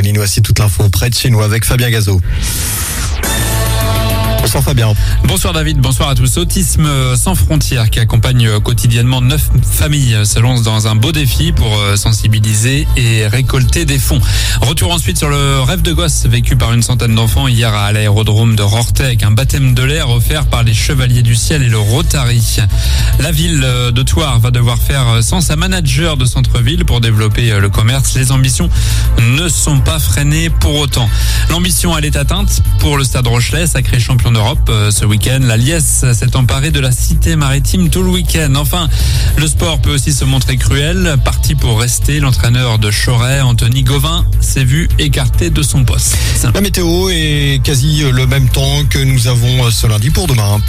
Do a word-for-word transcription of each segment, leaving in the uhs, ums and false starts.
Pauline, voici toute l'info près de chez nous avec Fabien Gazot. Bonsoir Fabien. Bonsoir David, bonsoir à tous. Autisme sans frontières qui accompagne quotidiennement neuf familles se lance dans un beau défi pour sensibiliser et récolter des fonds. Retour ensuite sur le rêve de gosse vécu par une centaine d'enfants hier à l'aérodrome de Rorthais avec un baptême de l'air offert par les Chevaliers du Ciel et le Rotary. La ville de Thouars va devoir faire sans sa manager de centre-ville pour développer le commerce. Les ambitions ne sont pas freinées pour autant. L'ambition, elle est atteinte pour le Stade Rochelais, sacré champion d'Europe ce week-end. La Liesse s'est emparée de la cité maritime tout le week-end. Enfin, le sport peut aussi se montrer cruel. Parti pour rester, l'entraîneur de Choret, Anthony Gauvin, s'est vu écarté de son poste. La météo est quasi le même temps que nous avons ce lundi pour demain.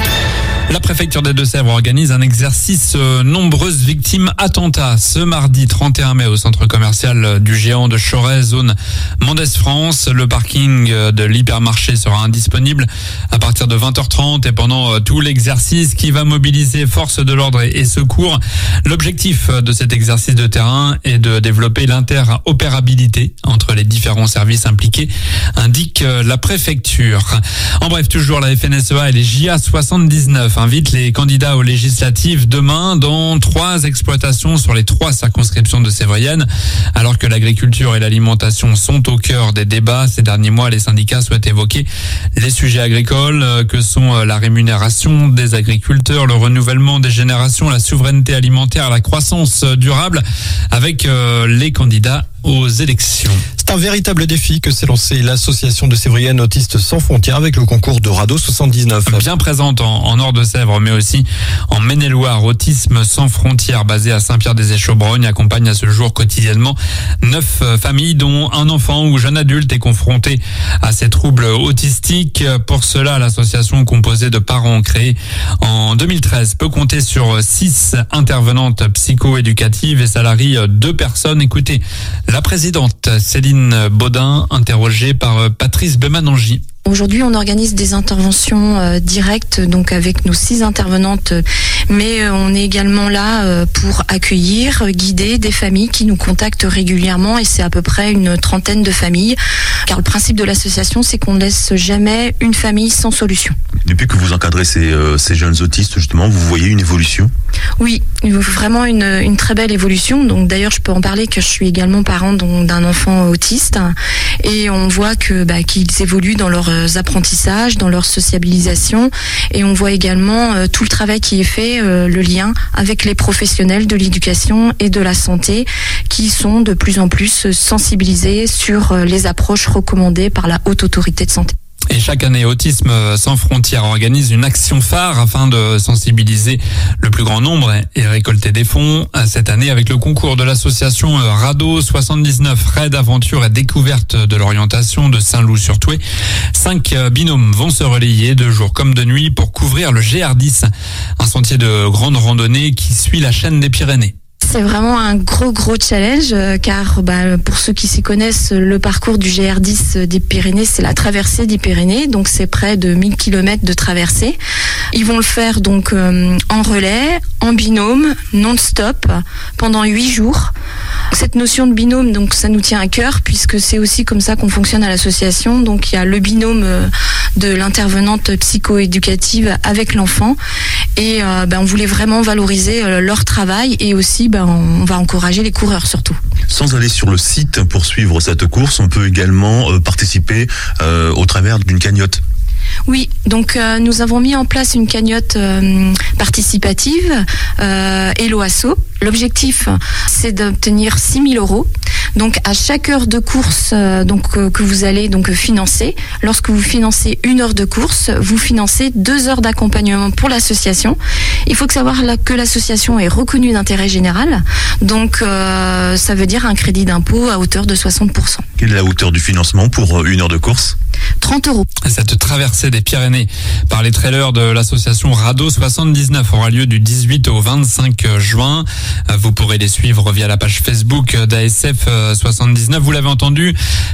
La préfecture des Deux-Sèvres organise un exercice euh, nombreuses victimes attentats ce mardi trente et un mai au centre commercial du Géant de Choret, zone Mendes France. Le parking de l'hypermarché sera indisponible à partir de vingt heures trente et pendant euh, tout l'exercice qui va mobiliser forces de l'ordre et, et secours. L'objectif de cet exercice de terrain est de développer l'interopérabilité entre les différents services impliqués, indique euh, la préfecture. En bref, toujours la F N S E A et les J A soixante-dix-neuf invite les candidats aux législatives demain dans trois exploitations sur les trois circonscriptions de Sévrienne. Alors que l'agriculture et l'alimentation sont au cœur des débats ces derniers mois, les syndicats souhaitent évoquer les sujets agricoles que sont la rémunération des agriculteurs, le renouvellement des générations, la souveraineté alimentaire, la croissance durable avec les candidats aux élections. C'est un véritable défi que s'est lancé l'association de Sévrienne Autistes sans frontières avec le concours de Radeau soixante-dix-neuf. Bien présente en, en Nord-de-Sèvres, mais aussi en Maine-et-Loire. Autisme sans frontières, basé à Saint-Pierre-des-Échaux-Brogne, accompagne à ce jour quotidiennement neuf familles, dont un enfant ou jeune adulte est confronté à ces troubles autistiques. Pour cela, l'association composée de parents créée en deux mille treize peut compter sur six intervenantes psycho-éducatives et salarie deux personnes. Écoutez la présidente Céline Baudin, interrogée par Patrice Bemanangi. Aujourd'hui, on organise des interventions euh, directes, donc avec nos six intervenantes, mais euh, on est également là euh, pour accueillir, guider des familles qui nous contactent régulièrement, et c'est à peu près une trentaine de familles. Car le principe de l'association, c'est qu'on ne laisse jamais une famille sans solution. Depuis que vous encadrez ces, euh, ces jeunes autistes, justement, vous voyez une évolution ? Oui, vraiment une, une très belle évolution. Donc d'ailleurs, je peux en parler que je suis également parent d'un enfant autiste, et on voit que bah, qu'ils évoluent dans leur apprentissages, dans leur sociabilisation, et on voit également euh, tout le travail qui est fait, euh, le lien avec les professionnels de l'éducation et de la santé qui sont de plus en plus sensibilisés sur euh, les approches recommandées par la Haute Autorité de Santé. Et chaque année, Autisme sans frontières organise une action phare afin de sensibiliser le plus grand nombre et récolter des fonds. Cette année, avec le concours de l'association Radeau soixante-dix-neuf, Raid Aventure et Découverte de l'orientation de Saint-Loup-sur-Thouet, cinq binômes vont se relayer de jour comme de nuit pour couvrir le G R dix, un sentier de grande randonnée qui suit la chaîne des Pyrénées. C'est vraiment un gros gros challenge euh, car bah, pour ceux qui s'y connaissent, le parcours du G R dix des Pyrénées, c'est la traversée des Pyrénées, donc c'est près de mille kilomètres de traversée. Ils vont le faire donc euh, en relais, en binôme, non-stop, pendant huit jours. Cette notion de binôme, donc ça nous tient à cœur puisque c'est aussi comme ça qu'on fonctionne à l'association. Donc il y a le binôme euh, de l'intervenante psycho-éducative avec l'enfant, et euh, bah, on voulait vraiment valoriser euh, leur travail, et aussi bah, on va encourager les coureurs surtout. Sans aller sur le site pour suivre cette course, on peut également euh, participer euh, au travers d'une cagnotte. Oui, donc euh, nous avons mis en place une cagnotte euh, participative, euh, Hello Asso. L'objectif, c'est d'obtenir six mille euros. Donc à chaque heure de course euh, donc, euh, que vous allez donc financer, lorsque vous financez une heure de course, vous financez deux heures d'accompagnement pour l'association. Il faut que savoir là, que l'association est reconnue d'intérêt général, donc euh, ça veut dire un crédit d'impôt à hauteur de soixante pour cent. Quelle est la hauteur du financement pour une heure de course ? trente euros. Cette traversée des Pyrénées par les trailers de l'association Radeau soixante-dix-neuf aura lieu du dix-huit au vingt-cinq juin. Vous pourrez les suivre via la page Facebook d'A S F soixante-dix-neuf. Vous l'avez entendu,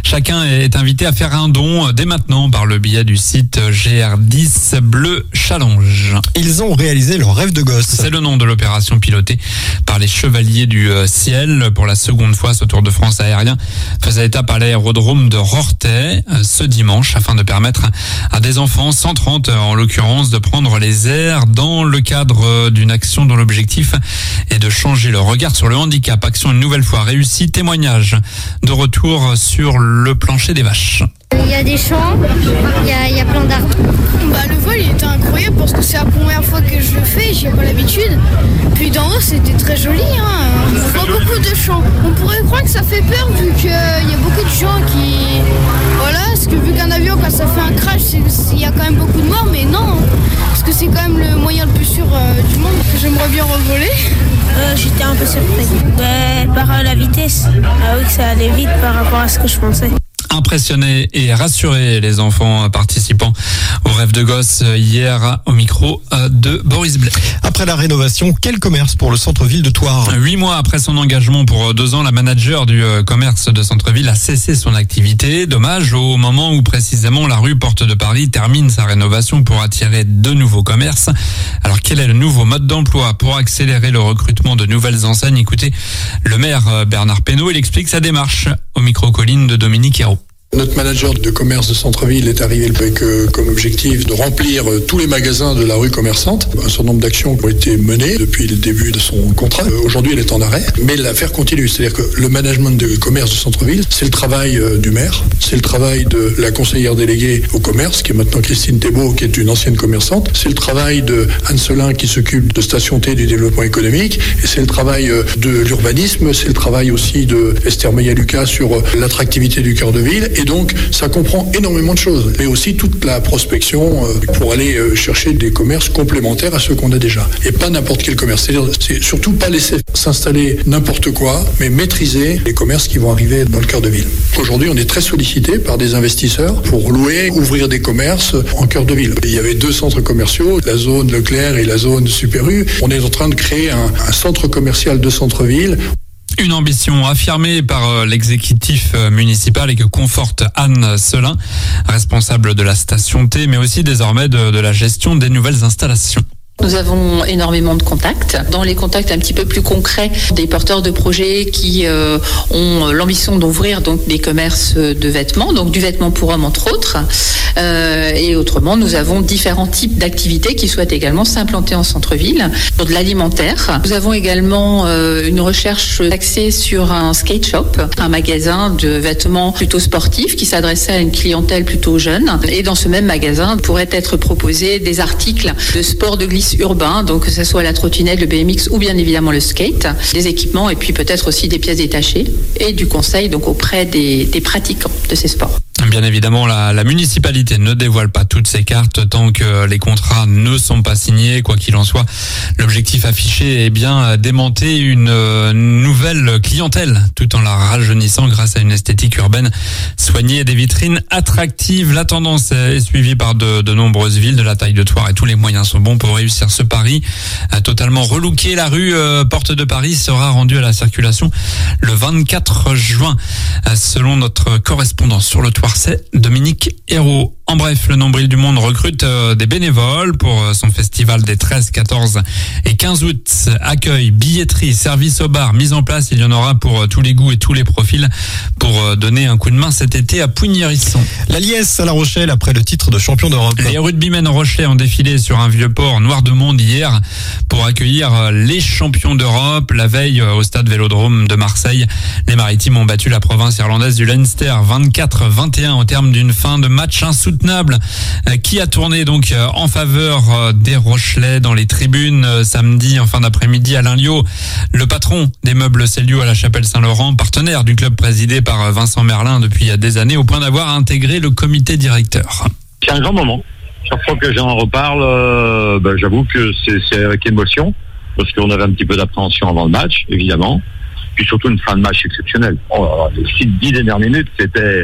Chacun est invité à faire un don dès maintenant par le biais du site G R dix Bleu Challenge. Ils ont réalisé leur rêve de gosse. C'est le nom de l'opération pilotée par les Chevaliers du Ciel. Pour la seconde fois, ce Tour de France aérien faisait étape à l'aérodrome de Rorthais ce dimanche afin de permettre à des enfants, cent trente en l'occurrence, de prendre les airs dans le cadre d'une action dont l'objectif est de changer le regard sur le handicap. Action une nouvelle fois réussie. Témoignage de retour sur le plancher des vaches. Il y a des champs, il y a, il y a plein d'arbres. Bah, le vol il était incroyable parce que c'est la première fois que je le fais, j'ai pas l'habitude. Puis d'en haut c'était très joli, hein. On voit beaucoup de champs. On pourrait croire que ça fait peur vu qu'il y a beaucoup de gens qui... Voilà, parce que vu qu'un avion quand ça fait un crash, il y a quand même beaucoup de morts, mais non. Parce que c'est quand même le moyen le plus sûr euh, du monde. J'aimerais bien revoler. Euh, J'étais un peu surprise. Ouais, par euh, la vitesse, ah oui que ça allait vite par rapport à ce que je pensais. Impressionner et rassurer les enfants participants au rêve de gosse hier au micro de Boris Blais. Après la rénovation, quel commerce pour le centre-ville de Thouars ? Huit mois après son engagement pour deux ans, la manager du commerce de centre-ville a cessé son activité. Dommage au moment où précisément la rue Porte de Paris termine sa rénovation pour attirer de nouveaux commerces. Alors quel est le nouveau mode d'emploi pour accélérer le recrutement de nouvelles enseignes ? Écoutez, le maire Bernard Pénaud, il explique sa démarche au micro-colline de Dominique Hérault. Notre manager de commerce de centre-ville est arrivé avec euh, comme objectif de remplir euh, tous les magasins de la rue commerçante. Un certain nombre d'actions ont été menées depuis le début de son contrat. Euh, aujourd'hui, elle est en arrêt, mais l'affaire continue. C'est-à-dire que le management de commerce de centre-ville, c'est le travail euh, du maire, c'est le travail de la conseillère déléguée au commerce, qui est maintenant Christine Thébault, qui est une ancienne commerçante. C'est le travail de Anne Selin, qui s'occupe de Station T du développement économique, et c'est le travail euh, de l'urbanisme, c'est le travail aussi de Esther Meillat-Lucas sur euh, l'attractivité du cœur de ville. Et donc, ça comprend énormément de choses, mais aussi toute la prospection euh, pour aller euh, chercher des commerces complémentaires à ceux qu'on a déjà. Et pas n'importe quel commerce. C'est-à-dire, c'est surtout pas laisser s'installer n'importe quoi, mais maîtriser les commerces qui vont arriver dans le cœur de ville. Aujourd'hui, on est très sollicité par des investisseurs pour louer, ouvrir des commerces en cœur de ville. Il y avait deux centres commerciaux, la zone Leclerc et la zone Super U. On est en train de créer un, un centre commercial de centre-ville. Une ambition affirmée par l'exécutif municipal et que conforte Anne Selin, responsable de la station T, mais aussi désormais de, de la gestion des nouvelles installations. Nous avons énormément de contacts. Dans les contacts un petit peu plus concrets, des porteurs de projets qui euh, ont l'ambition d'ouvrir donc des commerces de vêtements, donc du vêtement pour hommes entre autres. Euh, et autrement, nous avons différents types d'activités qui souhaitent également s'implanter en centre-ville. Pour de l'alimentaire, nous avons également euh, une recherche axée sur un skate shop, un magasin de vêtements plutôt sportifs qui s'adressait à une clientèle plutôt jeune. Et dans ce même magasin pourraient être proposés des articles de sport de glisse urbain, donc que ce soit la trottinette, le B M X ou bien évidemment le skate, des équipements et puis peut-être aussi des pièces détachées et du conseil donc auprès des, des pratiquants de ces sports. Bien évidemment, la, la municipalité ne dévoile pas toutes ses cartes tant que les contrats ne sont pas signés. Quoi qu'il en soit, l'objectif affiché est bien d'aimanter une nouvelle clientèle tout en la rajeunissant grâce à une esthétique urbaine soignée et des vitrines attractives. La tendance est suivie par de, de nombreuses villes de la taille de Thouars et tous les moyens sont bons pour réussir ce pari. Totalement relooké, la rue euh, Porte de Paris sera rendue à la circulation le vingt-quatre juin, selon notre correspondant sur le Thouars. C'est Dominique Hérault. En bref, le Nombril du Monde recrute euh, des bénévoles pour euh, son festival des treize, quatorze et quinze août. Accueil, billetterie, service au bar, mise en place. Il y en aura pour euh, tous les goûts et tous les profils pour euh, donner un coup de main cet été à Pouigny-Hérisson. La Liesse à La Rochelle après le titre de champion d'Europe. Les rugbymen rochelais ont défilé sur un vieux port noir de monde hier pour accueillir euh, les champions d'Europe. La veille, euh, au stade Vélodrome de Marseille, les Maritimes ont battu la province irlandaise du Leinster vingt-quatre à vingt et un au terme d'une fin de match insoutenable qui a tourné donc en faveur des Rochelais dans les tribunes samedi en fin d'après-midi. Alain Liot, le patron des meubles Célio à la Chapelle Saint-Laurent, partenaire du club présidé par Vincent Merlin depuis des années, au point d'avoir intégré le comité directeur. C'est un grand moment. Chaque fois que j'en reparle, euh, ben, j'avoue que c'est, c'est avec émotion, parce qu'on avait un petit peu d'appréhension avant le match, évidemment, puis surtout une fin de match exceptionnelle. Oh, les six, dix dernières minutes, c'était...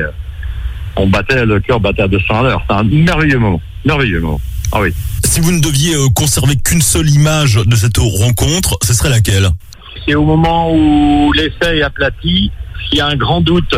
On battait, le cœur battait à deux cents à l'heure. C'est un merveilleux moment. Merveilleux moment. Ah oui. Si vous ne deviez euh, conserver qu'une seule image de cette rencontre, ce serait laquelle ? C'est au moment où l'essai est aplati. S'il y a un grand doute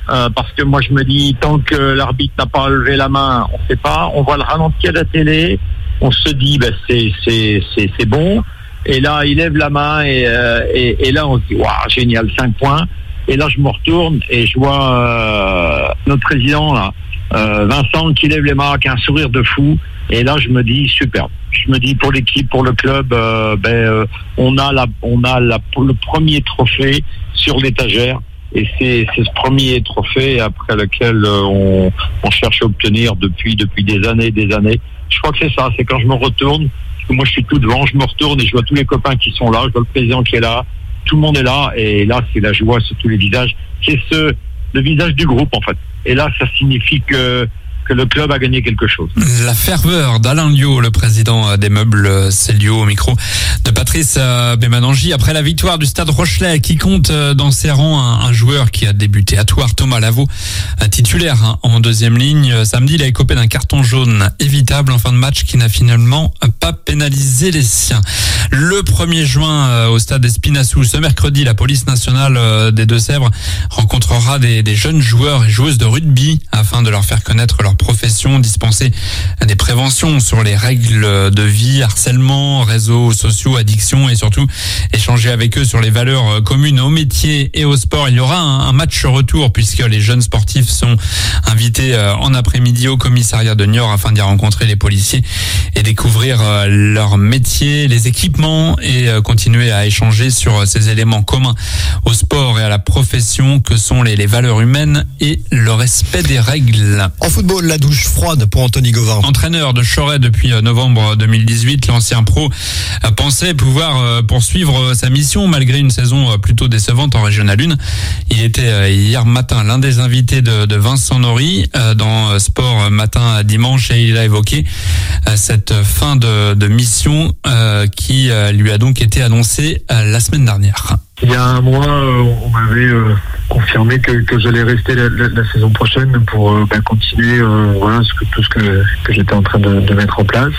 euh, parce que moi je me dis, tant que l'arbitre n'a pas levé la main, on ne sait pas, on voit le ralenti à la télé, on se dit, ben, c'est, c'est, c'est, c'est bon, et là il lève la main, et, euh, et, et là on se dit, waouh, génial, cinq points, et là je me retourne, et je vois euh, notre président, là, euh, Vincent, qui lève les mains avec un sourire de fou, et là je me dis, superbe. Je me dis, pour l'équipe, pour le club, euh, ben, euh, on a, la, on a la, le premier trophée sur l'étagère. Et c'est, c'est ce premier trophée après lequel euh, on, on cherche à obtenir depuis, depuis des années et des années. Je crois que c'est ça, c'est quand je me retourne, parce que moi je suis tout devant, je me retourne et je vois tous les copains qui sont là, je vois le président qui est là, tout le monde est là, et là c'est la joie sur tous les visages. C'est ce, le visage du groupe en fait. Et là ça signifie que que le club a gagné quelque chose. La ferveur d'Alain Liot, le président des meubles Célio, au micro de Patrice Bémanangi. Après la victoire du Stade Rochelais, qui compte dans ses rangs un, un joueur qui a débuté à Thouars, Thomas Lavaux, titulaire hein, en deuxième ligne. Samedi, il a écopé d'un carton jaune évitable en fin de match qui n'a finalement pas pénalisé les siens. Le premier juin, au stade Espinassou, ce mercredi, la police nationale des Deux-Sèvres rencontrera des, des jeunes joueurs et joueuses de rugby afin de leur faire connaître leur profession, dispenser des préventions sur les règles de vie, harcèlement, réseaux sociaux, addiction, et surtout échanger avec eux sur les valeurs communes au métier et au sport. Il y aura un, un match retour puisque les jeunes sportifs sont invités en après-midi au commissariat de Niort afin d'y rencontrer les policiers et découvrir leur métier, les équipements, et continuer à échanger sur ces éléments communs au sport et à la profession que sont les, les valeurs humaines et le respect des règles. En football, la douche froide pour Anthony Gauvin. Entraîneur de Choret depuis novembre deux mille dix-huit, l'ancien pro pensait pouvoir poursuivre sa mission malgré une saison plutôt décevante en Régional un. Il était hier matin l'un des invités de, de Vincent Nory dans Sport Matin dimanche, et il a évoqué cette fin de, de mission qui lui a donc été annoncée la semaine dernière. Il y a un mois, on m'avait euh, confirmé que, que j'allais rester la, la, la saison prochaine pour euh, bah, continuer euh, voilà, ce que, tout ce que, que j'étais en train de, de mettre en place.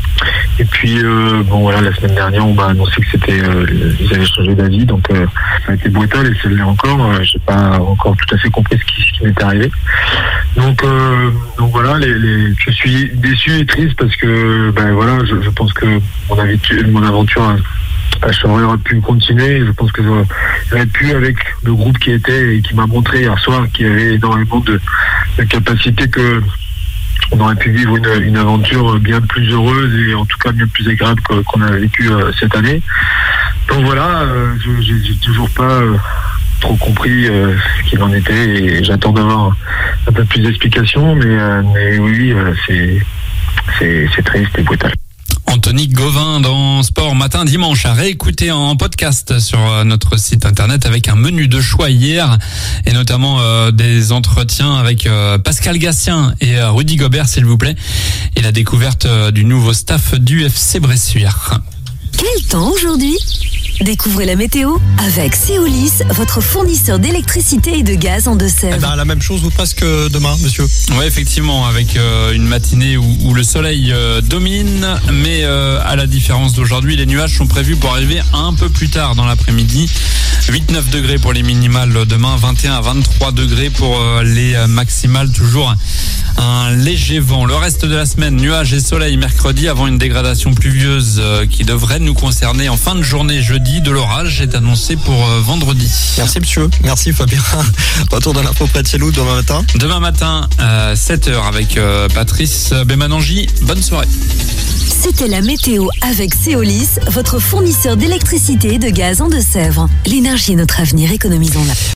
Et puis, euh, bon voilà, la semaine dernière, on m'a annoncé que c'était, euh, ils avaient changé d'avis, donc euh, ça a été brutal et ça l'est encore. Euh, j'ai pas encore tout à fait compris ce qui, ce qui m'était arrivé. Donc, euh, donc voilà, les, les, je suis déçu et triste parce que, ben voilà, je, je pense que mon, aventure, mon aventure a, Choret aurait pu continuer. Je pense que j'aurais pu, avec le groupe qui était et qui m'a montré hier soir qu'il y avait énormément de, de capacités, que on aurait pu vivre une, une aventure bien plus heureuse et en tout cas bien plus agréable que, qu'on a vécu euh, cette année. Donc voilà, euh, je, j'ai, j'ai toujours pas euh, trop compris euh, ce qu'il en était, et j'attends d'avoir un, un peu plus d'explications, mais, euh, mais oui, euh, c'est, c'est, c'est triste et brutal. Anthony Gauvin dans Sport Matin dimanche, à réécouter en podcast sur notre site internet, avec un menu de choix hier, et notamment euh, des entretiens avec euh, Pascal Gassien et euh, Rudy Gobert, s'il vous plaît, et la découverte euh, du nouveau staff du F C Bressuire. Quel temps aujourd'hui ? Découvrez la météo avec Céolis, votre fournisseur d'électricité et de gaz en Deux-Sèvres. Eh ben, la même chose vous presque demain, monsieur. Oui, effectivement, avec euh, une matinée où, où le soleil euh, domine, mais euh, à la différence d'aujourd'hui, les nuages sont prévus pour arriver un peu plus tard dans l'après-midi. huit neuf degrés pour les minimales demain, vingt et un à vingt-trois degrés pour euh, les maximales, toujours un léger vent. Le reste de la semaine, nuages et soleil mercredi, avant une dégradation pluvieuse euh, qui devrait nous concerner en fin de journée jeudi. De l'orage est annoncé pour euh, vendredi. Merci monsieur, merci Fabien. Retour dans l'info près de chez nous demain matin. Demain matin, euh, sept heures avec euh, Patrice Bémanangi. Bonne soirée. C'était la météo avec Céolis, votre fournisseur d'électricité et de gaz en Deux-Sèvres. L'énergie est notre avenir, économisons-la.